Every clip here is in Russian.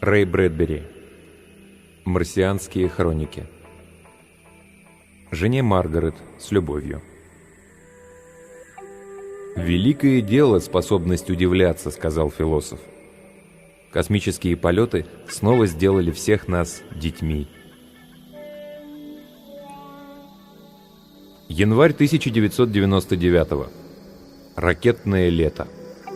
Рэй Брэдбери. Марсианские хроники. Жене Маргарет с любовью. «Великое дело — способность удивляться», — сказал философ. Космические полеты снова сделали всех нас детьми. Январь 1999-го. Ракетное лето.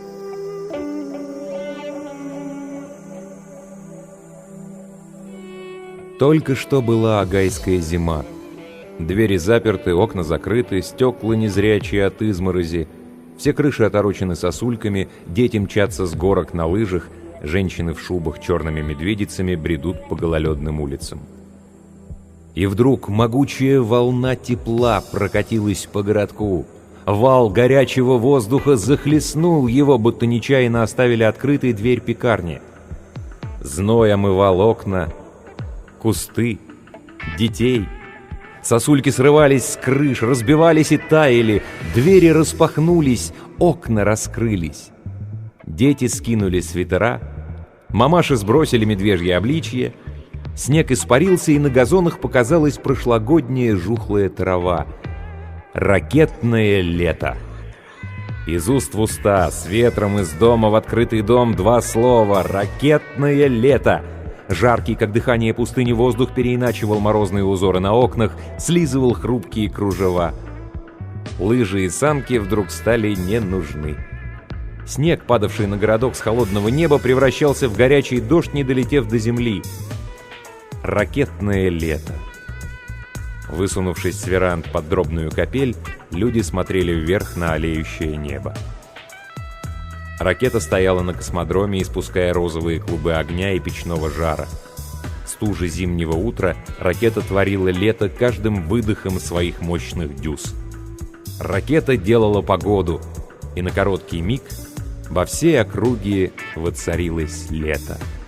Только что была агайская зима. Двери заперты, окна закрыты, стекла незрячие от изморози, все крыши оторочены сосульками, дети мчатся с горок на лыжах, женщины в шубах черными медведицами бредут по гололедным улицам. И вдруг могучая волна тепла прокатилась по городку. Вал горячего воздуха захлестнул его, будто нечаянно оставили открытой дверь пекарни. Зной омывал окна, кусты, детей. Сосульки срывались с крыш, разбивались и таяли, двери распахнулись, окна раскрылись. Дети скинули свитера, мамаши сбросили медвежье обличье, снег испарился, и на газонах показалась прошлогодняя жухлая трава. Ракетное лето. Из уст в уста, с ветром из дома в открытый дом два слова: ракетное лето. Жаркий, как дыхание пустыни, воздух переиначивал морозные узоры на окнах, слизывал хрупкие кружева. Лыжи и санки вдруг стали не нужны. Снег, падавший на городок с холодного неба, превращался в горячий дождь, не долетев до земли. Ракетное лето. Высунувшись с веранд под дробную капель, люди смотрели вверх на алеющее небо. Ракета стояла на космодроме, испуская розовые клубы огня и печного жара. В стуже зимнего утра ракета творила лето каждым выдохом своих мощных дюз. Ракета делала погоду, и на короткий миг во всей округе воцарилось лето.